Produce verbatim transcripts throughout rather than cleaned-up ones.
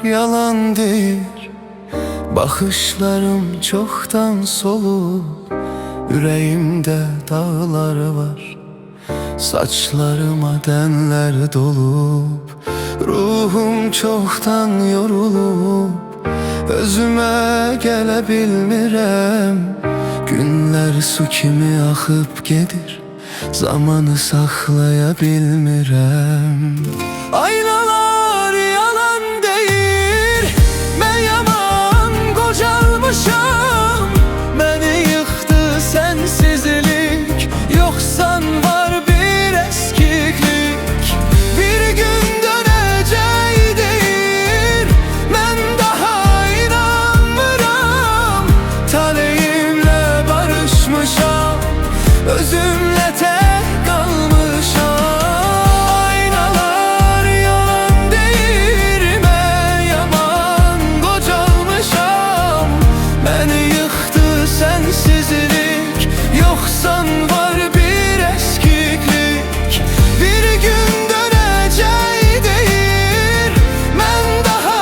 yalandır. Bakışlarım çoktan solup, yüreğimde dağlar var. Saçlarıma denler dolup, ruhum çoktan yorulup, özüme gele bilmirəm. Günler su kimi akıp gedir, zamanı saxlaya bilmirəm. Aynalar yalan deyir, mən yaman qocalmışam. Məni yıxdı sensizlik, yoksan var bir eskiklik. Bir gün dönəcək deyir, mən daha inanmıram. Taleyimle barışmışam, özümle tek kalmışam. Aynalar yalan deyir, mən yaman qocalmışam. Məni yıxdı sensizlik, yoksan var bir eskiklik. Bir gün dönəcək deyir, mən daha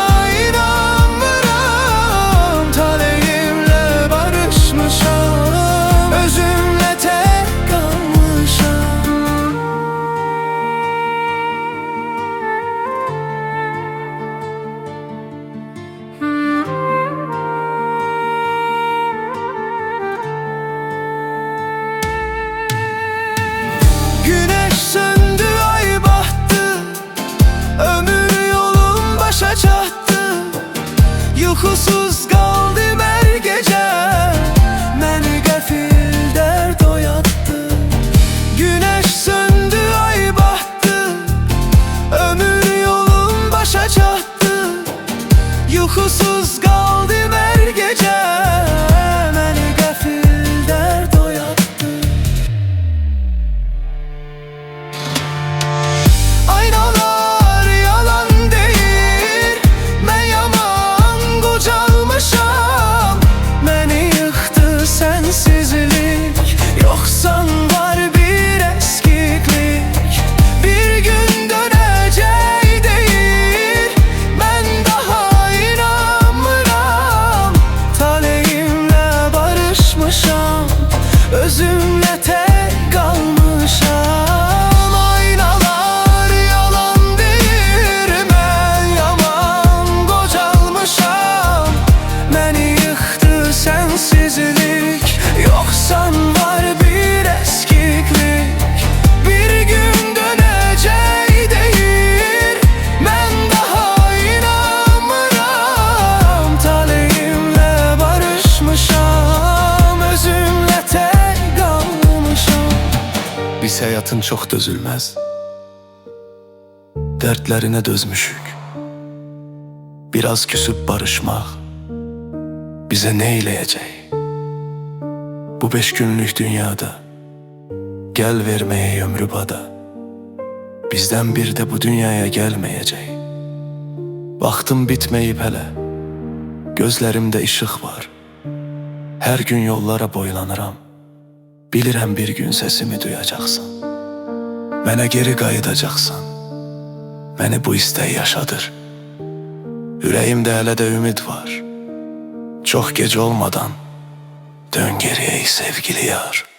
inanmıram. Taleyimle barışmışam, özümle tek kalmışam. Güneş söndü, ay battı, ömür yolum başa çattı. Yuxusuz qaldım hər gecə, məni qəfil dərd oyatdı. Güneş söndü, ay battı, ömür yolum başa çattı. Yuxusuz qaldım hər gecə, məni qəfil dərd oyatdı. Aynalar yalan deyir, mən yaman qocalmışam. Məni yıxdı sensizlik, yoksan var bir eskiklik. Bir gün dönəcək deyir, mən daha inanmıram. Taleyimle barışmışam, özümle tek kalmışam. Aynalar yalan deyir, mən yaman qocalmışam. Məni yıxdı sensizlik, yoksan var bir eskiklik. Bir gün dönəcək deyir, mən daha inanmıram. Taleyimle barışmışam, özümle tek kalmışam. Biz həyatın çox dözülməz dərdlərinə dözmüşük. Biraz küsüb barışmaq bize ne eləyəcək? Bu beş günlük dünyada gel vermeye ömrü bada. Bizden bir de bu dünyaya gelmeyecek. Vaxtım bitmeyip hele, gözlerimde ışık var. Her gün yollara boylanıram. Bilirəm bir gün sesimi duyacaksan, mənə geri qayıdacaqsan. Məni bu istək yaşadır. Ürəyimdə hələ də ümid var. Çox gec olmadan dön geriye sevgili yar.